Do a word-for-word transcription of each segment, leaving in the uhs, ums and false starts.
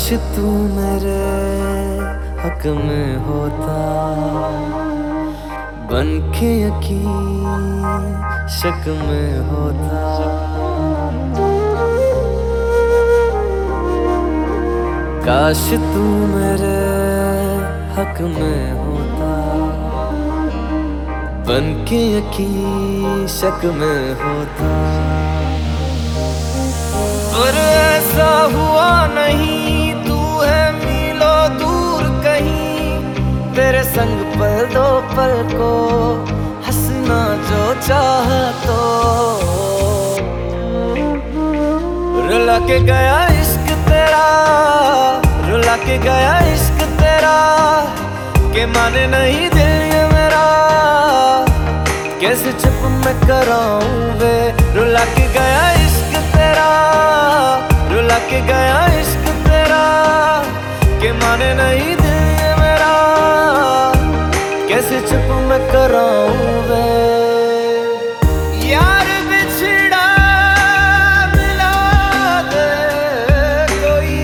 तू मेरे हक में होता, बन के यकीन शक में होता। काश तू मेरे हक में होता, बन के यकीन शक में होता। पर ऐसा हुआ नहीं, तू है मीलों दूर कहीं, तेरे संग पल दो पल को हंसना जो चाह तो। रुला के गया इश्क तेरा, रुला के गया इश्क तेरा, के माने नहीं दिल ये मेरा, कैसे चुप मैं कराऊं वे। रुला के गया इश्क तेरा, रुला के गया इश्क तेरा, के माने नहीं दिल ये मेरा, कैसे चुप मैं कराऊं वे। यार बिछड़ा मिला दे कोई,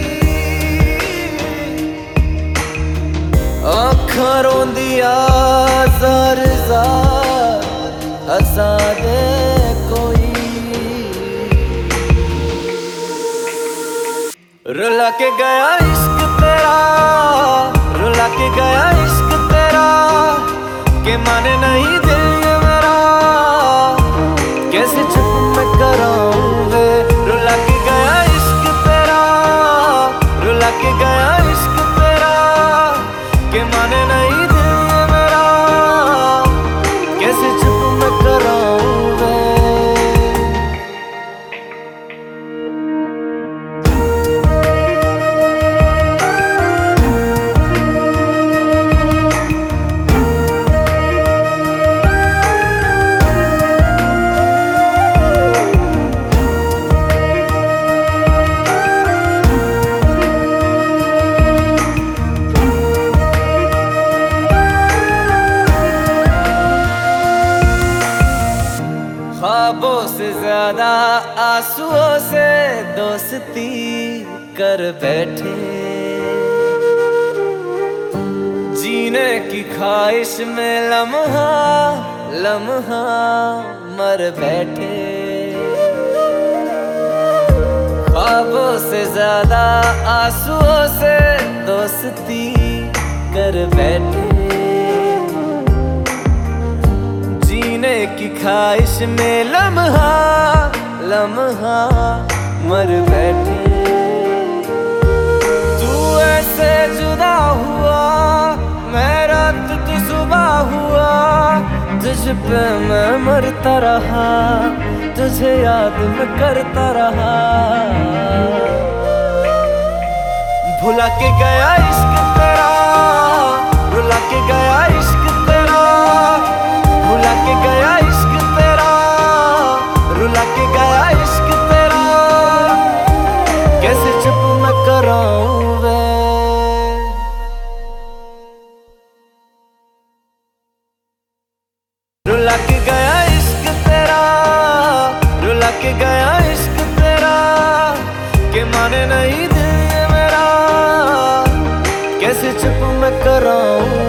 आँखां रोंदिया ज़ार ज़ार हंसा दे कोई। रुला के गया इश्क तेरा, रुला के गया इश्क तेरा, के माने नहीं दिल ये मेरा, कैसे चुप मैं कराऊं वे। रुला के गया इश्क तेरा, रुला के गया इश्क तेरा, के माने नहीं दिल ये मेरा, कैसे चुप मैं कराऊं वे। ख्वाबों से ज्यादा आंसुओं से दोस्ती कर बैठे, जीने की ख्वाहिश में लम्हा लम्हा मर बैठे। ख्वाबों से ज्यादा आंसुओं से दोस्ती कर बैठे, जीने की ख्वाहिश में लम्हा लम्हा मर बैठे। तू ऐसे जुदा हुआ, मैं रात तू सुबह हुआ, तुझ पे मैं मरता रहा, तुझे याद मैं करता रहा। भुला के गया इश्क तेरा, रुला के गया इश्क तेरा, भुला के गया इश्क तेरा, रुला के गया इश्क तेरा, कैसे चुप मैं कराऊं वे। रुला के गया इश्क तेरा, रुला के गया इश्क तेरा, के माने नहीं दिल ये मेरा, कैसे चुप मैं कराऊं।